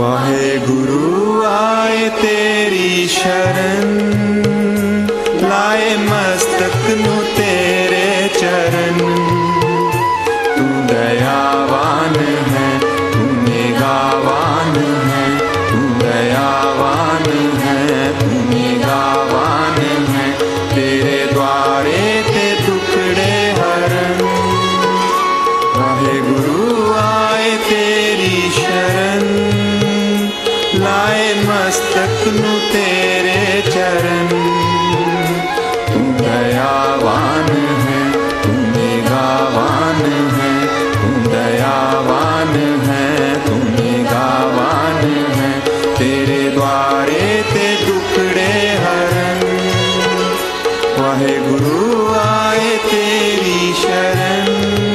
वाहे गुरु आए तेरी शरण, लाए मस्तक नू तेरे चरण। तू दयावान है, तू निगाहवान है, तू दयावान है, तू निगाहवान है। तेरे द्वारे ते दुखड़े हरण, वाहे गुरु आए तेरी शरण, लाए मस्तक नू तेरे चरण। तू दयावान है, तू निगाहवान है, तू दयावान है, तू निगाहवान है। तेरे द्वारे ते दुखड़े हरण, वाहे गुरु आए तेरी शरण।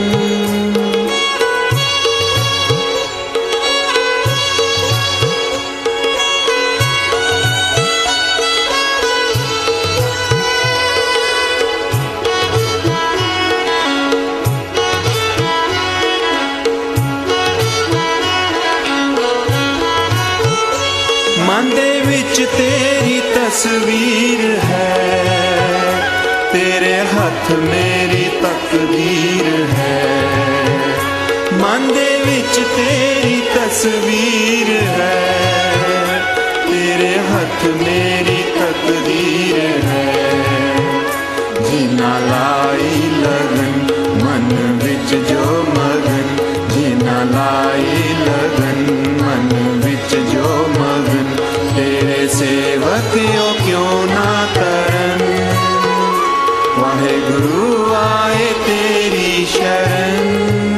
मन दे विच तेरी तस्वीर है, तेरे हाथ मेरी तकदीर है। मन दे विच तेरी तस्वीर है, तेरे हाथ मेरी तकदीर है। जीना लाई लगन मन विच जो मगन, जीना लाई लगन मन विच जो मगन। तेरे सेवक क्यों ना करन, वाहे गुरु आए तेरी शरण।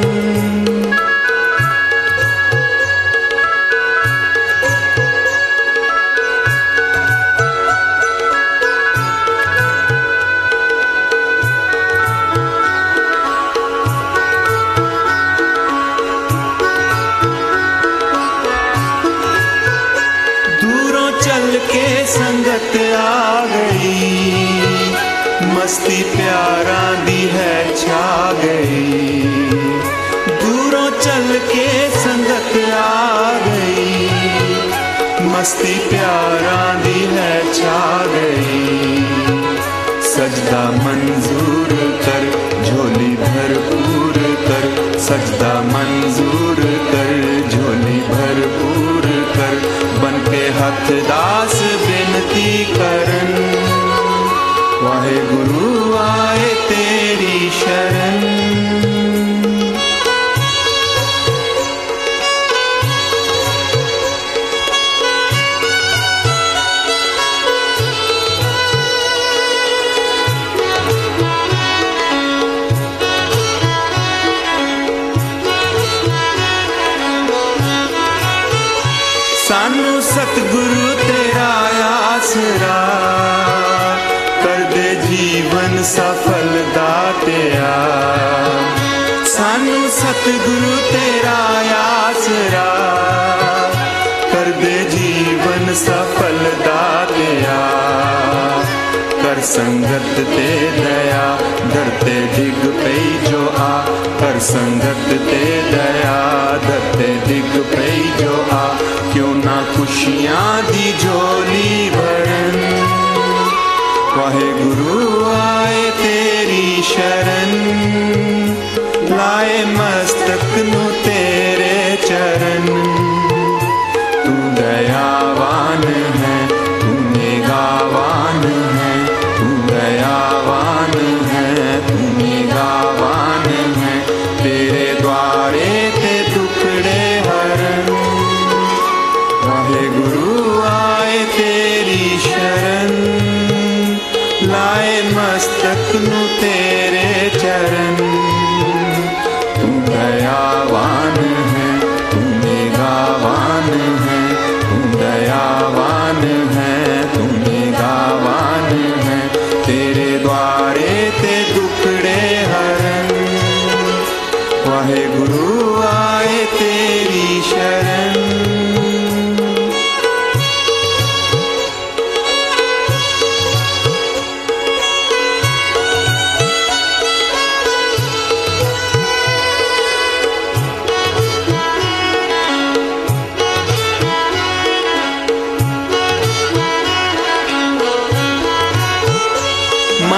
चल के संगत आ गई, मस्ती प्यारा दी है छा गई। दूरों चल के संगत आ गई, मस्ती प्यारा दी है छा गई। सजदा मंजूर कर, झोली भरपूर कर, सजदा मंजूर कर, झोली भरपूर कर। बन के हथ दास बिनती करन, वाहे गुरु आए तेरी शरण। सानू सतगुरु तेरा आसरा, कर दे जीवन सफल दातिया। सानू सतगुरु तेरा आसरा, कर दे जीवन सफल दातिया। कर संगत ते दया, धरते डिग पई जो आ। कर संगत ते दया, धरते डिग पई जो आ। क्यों ना खुशियां दी झोली भरन, वाहे गुरु आए तेरी शरण। लाए मस्तक नू तेरे चरण, तू दयावान है, तू निगाहवान है, तू दयावान है, तू निगाहवान है। तेरे द्वारे ते दुखड़े हरण, वाहे गुरु आए तेरी शरण। लाए मस्तक नू तेरे चरण, तू दयावान है, तू निगाहवान है, तू दयावान है, तू निगाहवान है। तेरे द्वारे ते दुखड़े हरण, वाहे गुरु आए तेरी शरण।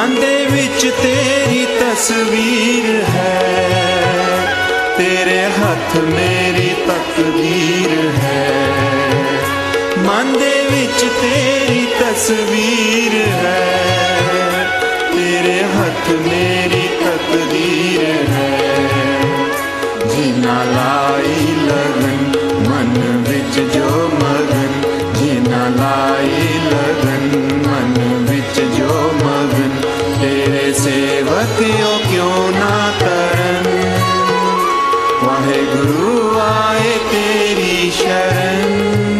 मन दे विच तेरी तस्वीर है, तेरे हाथ मेरी तकदीर है। मन दे विच तेरी तस्वीर है, तेरे हाथ मेरी तकदीर है। जीना लाई लगन मन विच जो मगन, जीना लाई लगन मन विच जो मगन। तेरे सेवक क्यों ना करन, वाहेगुरु आए तेरी शरण।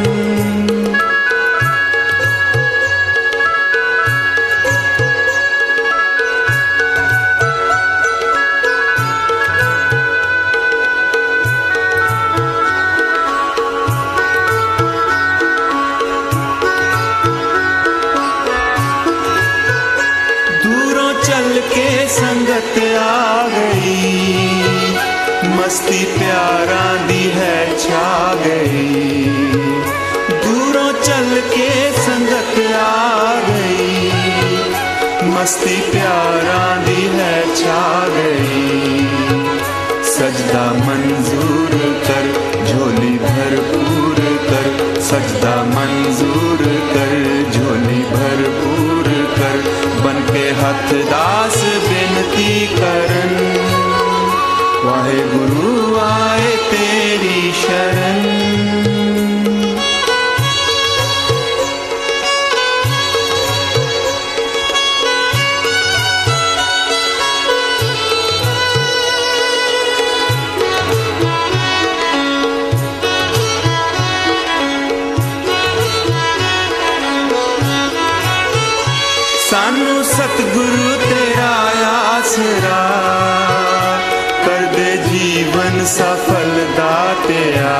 चल के संगत आ गई, मस्ती प्यारा दी है छा गई। दूरों चल के संगत आ गई, मस्ती प्यारा दी है छा गई। सजदा मंजूर कर झोली भरपूर कर, सजदा मंजूर कर झोली भरपूर कर। बन के हथ दास बेनती करन, वाहेगुरु आए तेरी शरण। सानू सतगुरु तेरा आसरा, कर दे जीवन सफल दातिया।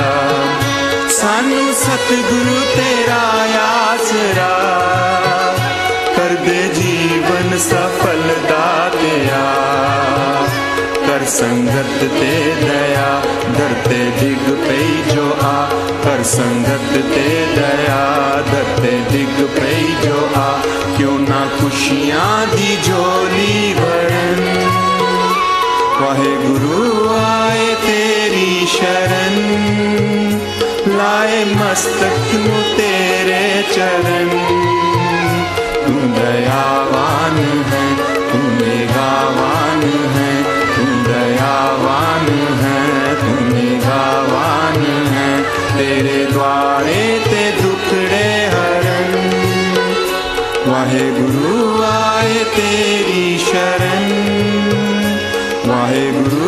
सानू सतगुरु तेरा आसरा, कर दे जीवन सफल दातिया। कर संगत ते दया धरते डिग पई जो आ, कर संगत ते दया धरते डिग पई जो आ। क्यों ना खुशियां दी झोली भरन, वाहेगुरु आए तेरी शरण। लाए मस्तक नू तेरे चरण, तू दयावान है तू निगाहवान है, तू दयावान है तू निगाहवान है। तेरे द्वारे ते दुखड़े हरन, वाहेगुरु आए तेरी शरण। वाहेगुरु